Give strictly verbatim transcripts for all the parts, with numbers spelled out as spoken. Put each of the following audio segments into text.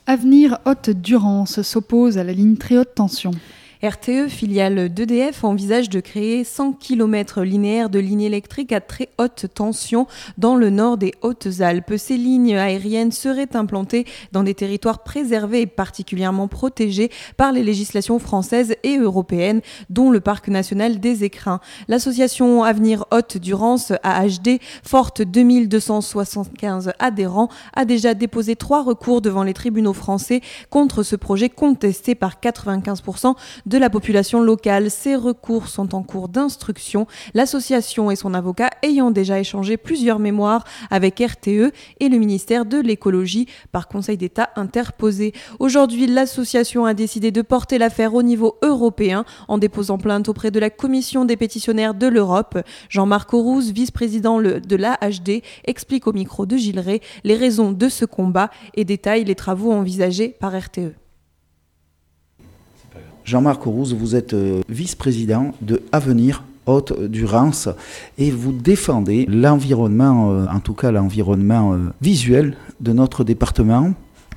Avenir Haute-Durance s'oppose à la ligne très haute tension. R T E, filiale d'E D F, envisage de créer cent kilomètres linéaires de lignes électriques à très haute tension dans le nord des Hautes-Alpes. Ces lignes aériennes seraient implantées dans des territoires préservés et particulièrement protégés par les législations françaises et européennes, dont le parc national des Écrins. L'association Avenir Haute-Durance, A H D, forte deux mille deux cent soixante-quinze adhérents, a déjà déposé trois recours devant les tribunaux français contre ce projet contesté par quatre-vingt-quinze pour cent de la population locale. Ces recours sont en cours d'instruction, l'association et son avocat ayant déjà échangé plusieurs mémoires avec R T E et le ministère de l'écologie par Conseil d'État interposé. Aujourd'hui, l'association a décidé de porter l'affaire au niveau européen en déposant plainte auprès de la Commission des pétitionnaires de l'Europe. Jean-Marc Aurouz, vice-président de l'A H D, explique au micro de Gilles Ray les raisons de ce combat et détaille les travaux envisagés par R T E. Jean-Marc Aurouz, vous êtes vice-président de Avenir Haute-Durance et vous défendez l'environnement, en tout cas l'environnement visuel de notre département.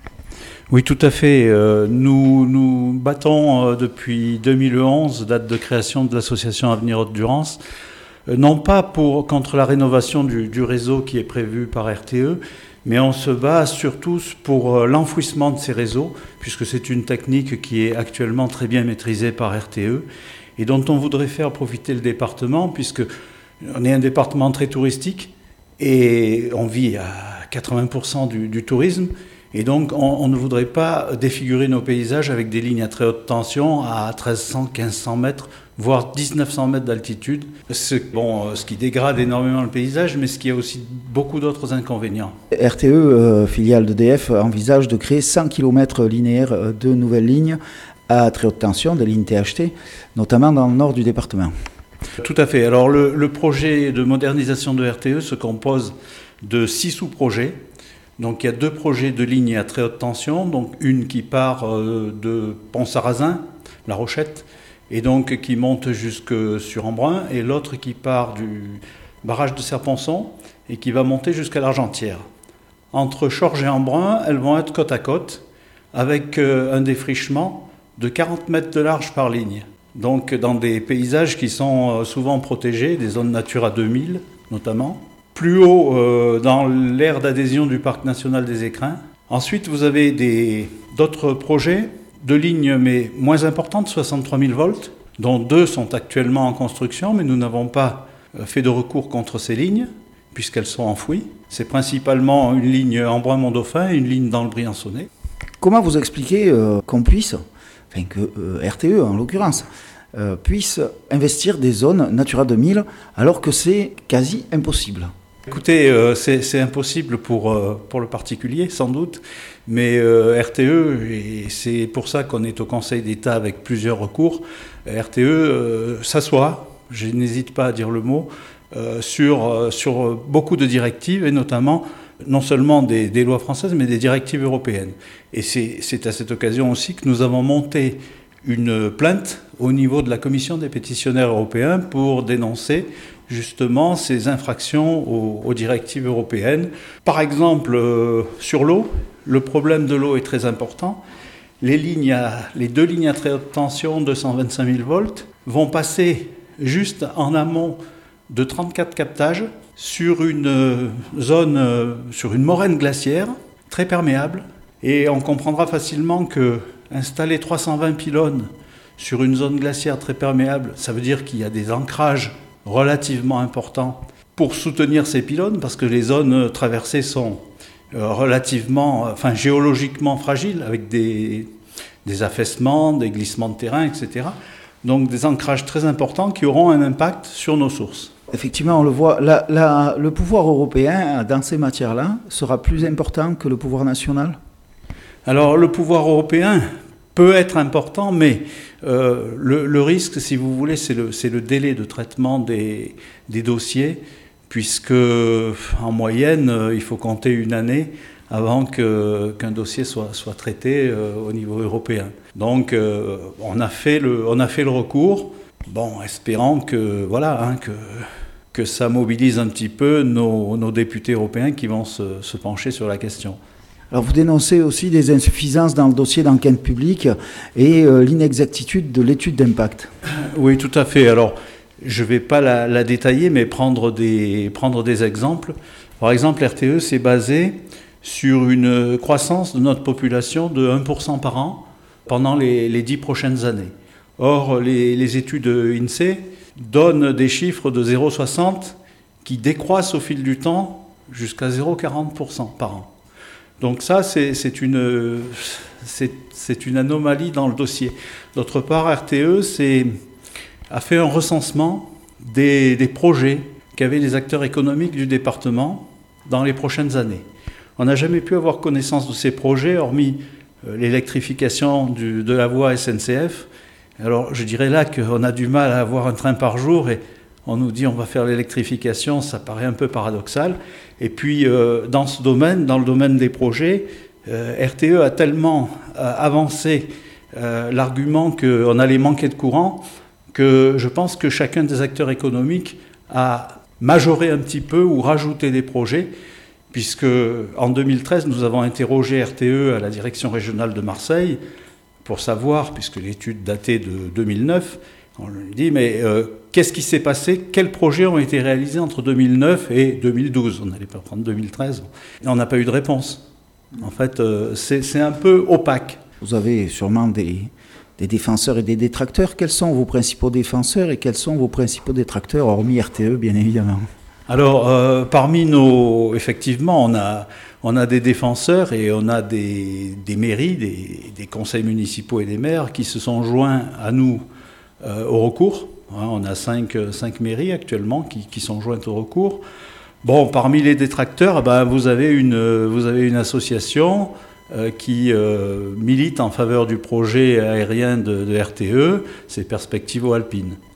Oui, tout à fait. Nous nous battons depuis deux mille onze, date de création de l'association Avenir Haute-Durance, non pas pour, contre la rénovation du, du réseau qui est prévu par R T E, mais on se bat surtout pour l'enfouissement de ces réseaux, puisque c'est une technique qui est actuellement très bien maîtrisée par R T E et dont on voudrait faire profiter le département, puisque on est un département très touristique et on vit à quatre-vingts pour cent du, du tourisme. Et donc, on, on ne voudrait pas défigurer nos paysages avec des lignes à très haute tension à treize cents, quinze cents mètres, voire dix-neuf cents mètres d'altitude. Ce, bon, ce qui dégrade énormément le paysage, mais ce qui a aussi beaucoup d'autres inconvénients. R T E, euh, filiale d'E D F, envisage de créer cent kilomètres linéaires de nouvelles lignes à très haute tension, des lignes T H T, notamment dans le nord du département. Tout à fait. Alors, le, le projet de modernisation de R T E se compose de six sous-projets. Donc il y a deux projets de lignes à très haute tension, donc une qui part de Pont-Sarrazin, La Rochette, et donc qui monte jusque sur Embrun, et l'autre qui part du barrage de Serponçon et qui va monter jusqu'à l'Argentière. Entre Chorges et Embrun, elles vont être côte à côte, avec un défrichement de quarante mètres de large par ligne. Donc dans des paysages qui sont souvent protégés, des zones Natura deux mille notamment. Plus haut euh, dans l'aire d'adhésion du parc national des Écrins. Ensuite, vous avez des, d'autres projets de lignes, mais moins importantes, soixante-trois mille volts, dont deux sont actuellement en construction, mais nous n'avons pas fait de recours contre ces lignes, puisqu'elles sont enfouies. C'est principalement une ligne Embrun-Mont-Dauphin et une ligne dans le Briançonnais. Comment vous expliquez euh, qu'on puisse, enfin que euh, R T E en l'occurrence, euh, puisse investir des zones Natura deux mille alors que c'est quasi impossible ? Écoutez, euh, c'est, c'est impossible pour, euh, pour le particulier, sans doute, mais euh, R T E, et c'est pour ça qu'on est au Conseil d'État avec plusieurs recours, R T E euh, s'assoit, je n'hésite pas à dire le mot, euh, sur, euh, sur beaucoup de directives, et notamment non seulement des, des lois françaises, mais des directives européennes. Et c'est, c'est à cette occasion aussi que nous avons monté une plainte au niveau de la Commission des pétitionnaires européens pour dénoncer justement ces infractions aux, aux directives européennes. Par exemple, euh, sur l'eau, le problème de l'eau est très important. Les, lignes à, les deux lignes à très haute tension, deux cent vingt-cinq mille volts, vont passer juste en amont de trente-quatre captages sur une zone, euh, sur une moraine glaciaire très perméable. Et on comprendra facilement que installer trois cent vingt pylônes sur une zone glaciaire très perméable, ça veut dire qu'il y a des ancrages relativement importants pour soutenir ces pylônes, parce que les zones traversées sont relativement, enfin géologiquement fragiles, avec des, des affaissements, des glissements de terrain, et cetera. Donc des ancrages très importants qui auront un impact sur nos sources. Effectivement, on le voit, la, la, le pouvoir européen dans ces matières-là sera plus important que le pouvoir national ? Alors le pouvoir européen peut être important, mais euh, le, le risque, si vous voulez, c'est le, c'est le délai de traitement des, des dossiers, puisque en moyenne, il faut compter une année avant que, qu'un dossier soit, soit traité euh, au niveau européen. Donc euh, on a fait le, on a fait le recours, bon, espérant que, voilà, hein, que, que ça mobilise un petit peu nos, nos députés européens qui vont se, se pencher sur la question. Alors vous dénoncez aussi des insuffisances dans le dossier d'enquête publique et euh, l'inexactitude de l'étude d'impact. Oui, tout à fait. Alors, je ne vais pas la, la détailler, mais prendre des, prendre des exemples. Par exemple, R T E s'est basé sur une croissance de notre population de un pour cent par an pendant les, les dix prochaines années. Or, les, les études INSEE donnent des chiffres de zéro virgule soixante qui décroissent au fil du temps jusqu'à zéro virgule quarante pour cent par an. Donc ça, c'est, c'est, une, c'est, c'est une anomalie dans le dossier. D'autre part, R T E c'est, a fait un recensement des, des projets qu'avaient les acteurs économiques du département dans les prochaines années. On n'a jamais pu avoir connaissance de ces projets, hormis euh, l'électrification du, de la voie S N C F. Alors je dirais là qu'on a du mal à avoir un train par jour et on nous dit on va faire l'électrification, ça paraît un peu paradoxal. Et puis euh, dans ce domaine, dans le domaine des projets, euh, R T E a tellement euh, avancé euh, l'argument qu'on allait manquer de courant que je pense que chacun des acteurs économiques a majoré un petit peu ou rajouté des projets, puisque en deux mille treize, nous avons interrogé R T E à la direction régionale de Marseille pour savoir, puisque l'étude datait de deux mille neuf, on lui dit, mais euh, qu'est-ce qui s'est passé? Quels projets ont été réalisés entre deux mille neuf et deux mille douze? On n'allait pas prendre deux mille treize. Et on n'a pas eu de réponse. En fait, euh, c'est, c'est un peu opaque. Vous avez sûrement des, des défenseurs et des détracteurs. Quels sont vos principaux défenseurs et quels sont vos principaux détracteurs, hormis R T E, bien évidemment? Alors, euh, parmi nos... Effectivement, on a, on a des défenseurs et on a des, des mairies, des, des conseils municipaux et des maires qui se sont joints à nous euh, au recours. Hein, on a cinq, cinq mairies actuellement qui, qui sont jointes au recours. Bon, parmi les détracteurs, ben, vous avez une, vous avez une association euh, qui euh, milite en faveur du projet aérien de, de R T E, c'est Perspectivo Alpine.